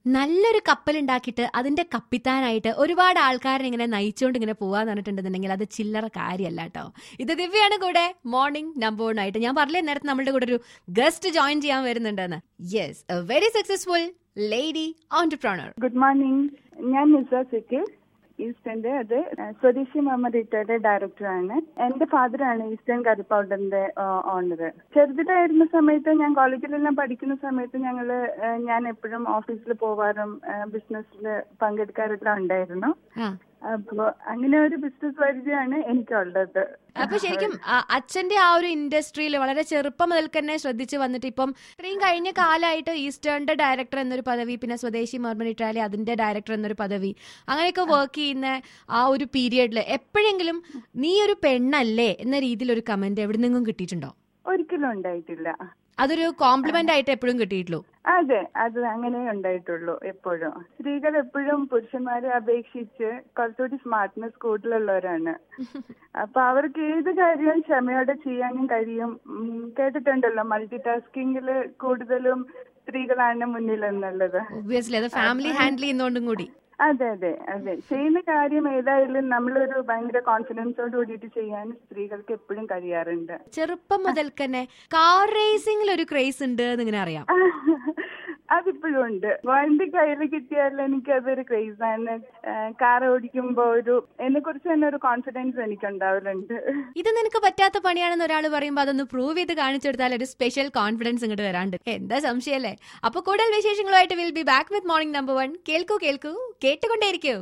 നല്ലൊരു കപ്പൽ ഉണ്ടാക്കിയിട്ട് അതിന്റെ കപ്പിത്താനായിട്ട് ഒരുപാട് ആൾക്കാരെ ഇങ്ങനെ നയിച്ചുകൊണ്ട് ഇങ്ങനെ പോവാന്ന് പറഞ്ഞിട്ടുണ്ടെന്നുണ്ടെങ്കിൽ അത് ചില്ലറ കാര്യമല്ല കേട്ടോ. ഇത് ദിവ്യാണ് കൂടെ മോർണിംഗ് നമ്പർ 1 ആയിട്ട്. ഞാൻ പറഞ്ഞ നേരത്തെ നമ്മളുടെ കൂടെ ഒരു ഗസ്റ്റ് ജോയിൻ ചെയ്യാൻ വരുന്നുണ്ടെന്ന്. Yes, a very successful lady entrepreneur. Good morning. ഞാൻ നിസ സിക്കിൽ ഈസ്റ്റേന്റെ സ്വദേശി മമ്മ റിട്ടയർഡ് ഡയറക്ടറാണ്. എന്റെ ഫാദറാണ് ഈസ്റ്റേൺ കറി പൗഡറിന്റെ ഓണർ. ചെറുതായിരുന്ന സമയത്ത് ഞാൻ കോളേജിലെല്ലാം പഠിക്കുന്ന സമയത്ത് ഞാൻ എപ്പോഴും ഓഫീസിൽ പോവാറും ബിസിനസ്സിൽ പങ്കെടുക്കാറെല്ലാം ഉണ്ടായിരുന്നു. അപ്പൊ അങ്ങനെ ഒരു ബിസിനസ് പരിചയമാണ് എനിക്കുള്ളത്. അപ്പൊ ശരിക്കും അച്ഛന്റെ ആ ഒരു ഇൻഡസ്ട്രിയിൽ വളരെ ചെറുപ്പം മുതൽ തന്നെ ശ്രദ്ധിച്ചു വന്നിട്ട് ഇപ്പം ഇത്രയും കഴിഞ്ഞ കാലമായിട്ട് ഈസ്റ്റേണിന്റെ ഡയറക്ടർ എന്നൊരു പദവി, പിന്നെ സ്വദേശി മർമൻ ഇറ്റാലി അതിന്റെ ഡയറക്ടർ എന്നൊരു പദവി, അങ്ങനെയൊക്കെ വർക്ക് ചെയ്യുന്ന ആ ഒരു പീരിയഡിൽ എപ്പോഴെങ്കിലും നീ ഒരു പെണ്ണല്ലേ എന്ന രീതിയിൽ ഒരു കമന്റ് എവിടെ നിന്നും കിട്ടിയിട്ടുണ്ടോ? ഒരിക്കലും ഉണ്ടായിട്ടില്ല. അതൊരു കോംപ്ലിമെന്റ് ആയിട്ട് എപ്പോഴും കിട്ടിയിട്ടുള്ളൂ? അതെ, അത് അങ്ങനെ ഉണ്ടായിട്ടുള്ളൂ. എപ്പോഴും സ്ത്രീകൾ എപ്പോഴും പുരുഷന്മാരെ അപേക്ഷിച്ച് കുറച്ചുകൂടി സ്മാർട്ട്നെസ് കൂടുതലുള്ളവരാണ്. അപ്പൊ അവർക്ക് ഏത് കാര്യവും ക്ഷമയോടെ ചെയ്യാനും കഴിയും. കേട്ടിട്ടുണ്ടല്ലോ, മൾട്ടി ടാസ്കിങ്ങില് കൂടുതലും സ്ത്രീകളാണ് മുന്നിൽ എന്നുള്ളത്. ഒബ്വിയസ്ലി അത് ഫാമിലി ഹാൻഡിൽ ചെയ്യുന്നോണ്ടും കൂടി. അതെ അതെ അതെ, ചെയ്യുന്ന കാര്യം ഏതായാലും നമ്മളൊരു ഭയങ്കര കോൺഫിഡൻസോട് കൂടിയിട്ട് ചെയ്യാൻ സ്ത്രീകൾക്ക് എപ്പോഴും കഴിയാറുണ്ട്. ചെറുപ്പം മുതൽ തന്നെ കാർ റേസിംഗിൽ ഒരു ക്രേസ് ഉണ്ട് എന്നിങ്ങനെ അറിയാം. അതിപ്പോഴും ഉണ്ട്. വണ്ടി കയ്യിൽ കിട്ടിയാൽ എനിക്ക് അതൊരു ക്രേസാണ്. കാർ ഓടിക്കുമ്പോ എന്നെ കുറിച്ച് തന്നെ ഒരു കോൺഫിഡൻസ് എനിക്ക് ഉണ്ടാവലുണ്ട്. ഇത് നിനക്ക് പറ്റാത്ത പണിയാണെന്ന് ഒരാൾ പറയുമ്പോ അതൊന്ന് പ്രൂവ് ചെയ്ത് കാണിച്ചെടുത്താൽ ഒരു സ്പെഷ്യൽ കോൺഫിഡൻസ് ഇങ്ങോട്ട് വരാണ്ട്. എന്താ സംശയല്ലേ? അപ്പൊ കൂടുതൽ വിശേഷങ്ങളുമായിട്ട് will be back with morning number 1. കേൾക്കൂ കേൾക്കൂ, കേട്ടുകൊണ്ടേയിരിക്കൂ.